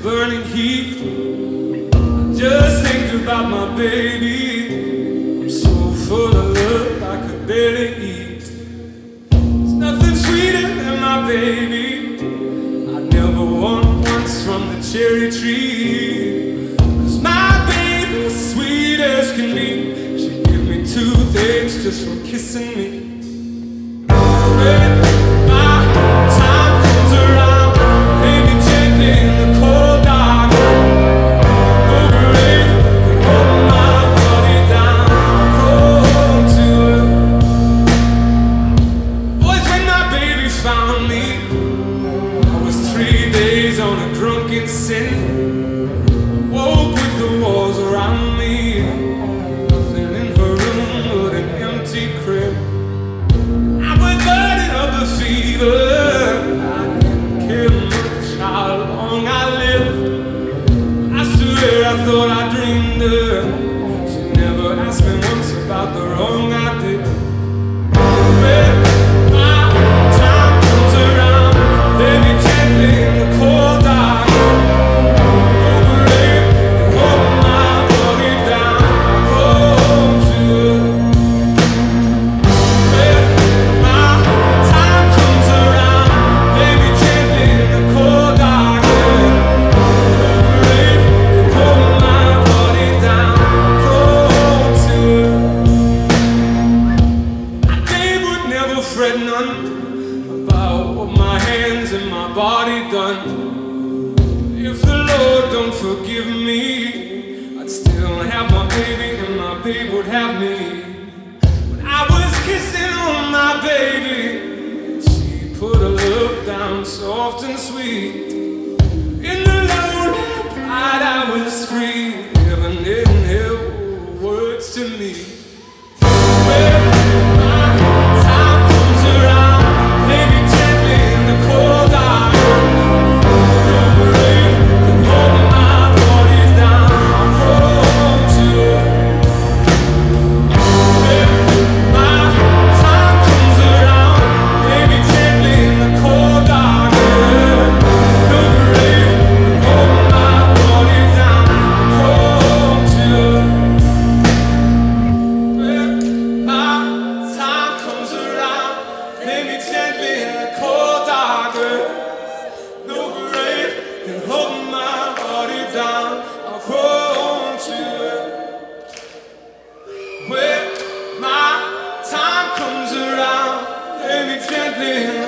burning heat. Just think about my baby. I'm so full of love I could barely eat. There's nothing sweeter than my baby. I never want once from the cherry tree. 'Cause my baby's sweet as can be. She give me two things just for kissing me. When my time comes around, baby gently in the cold dark. Found me. I was 3 days on a drunken sin. Woke with the walls around me. Nothing in her room but an empty crib. I was burning up a fever. I didn't care much how long I lived. I swear I thought I dreamed her. She never asked me once about the wrong I did. Well, baby, gently in the cold dark. Overlay and hold my body down. I hold to her. When my time comes around, baby, gently in the cold dark. Overlay and hold my body down. I hold to her. I babe would never fret none about what my hands and my body done. If the Lord don't forgive me, I'd still have my baby and my babe would have me. When I was kissing on my baby, she put her love down soft and sweet. In the lonely pride I was free. Heaven didn't hear words to me. Well, my time comes around, baby gently in the cold dark. Overlay and hold my body down. I hold to her. When my time comes around, baby gently in the cold dark. Overlay and hold my body down. I hold to her. When my time comes around, baby gently in the cold dark. No rain can hold my body down. I'll hold to it. When my time comes around, baby gently in